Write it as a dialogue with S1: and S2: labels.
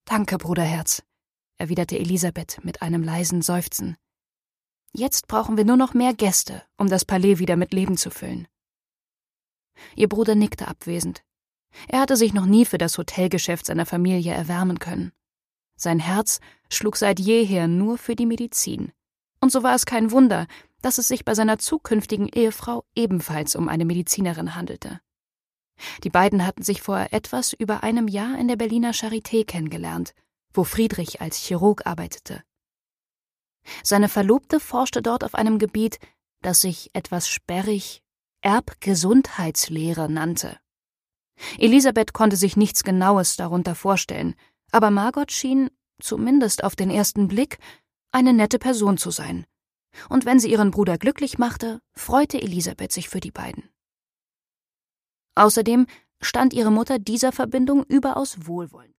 S1: »Danke, Bruderherz«, erwiderte Elisabeth mit einem leisen Seufzen. »Jetzt brauchen wir nur noch mehr Gäste, um das Palais wieder mit Leben zu füllen.« Ihr Bruder nickte abwesend. Er hatte sich noch nie für das Hotelgeschäft seiner Familie erwärmen können. Sein Herz schlug seit jeher nur für die Medizin. Und so war es kein Wunder, dass es sich bei seiner zukünftigen Ehefrau ebenfalls um eine Medizinerin handelte. Die beiden hatten sich vor etwas über einem Jahr in der Berliner Charité kennengelernt, wo Friedrich als Chirurg arbeitete. Seine Verlobte forschte dort auf einem Gebiet, das sich etwas sperrig Erbgesundheitslehre nannte. Elisabeth konnte sich nichts Genaues darunter vorstellen, aber Margot schien, zumindest auf den ersten Blick, eine nette Person zu sein. Und wenn sie ihren Bruder glücklich machte, freute Elisabeth sich für die beiden. Außerdem stand ihre Mutter dieser Verbindung überaus wohlwollend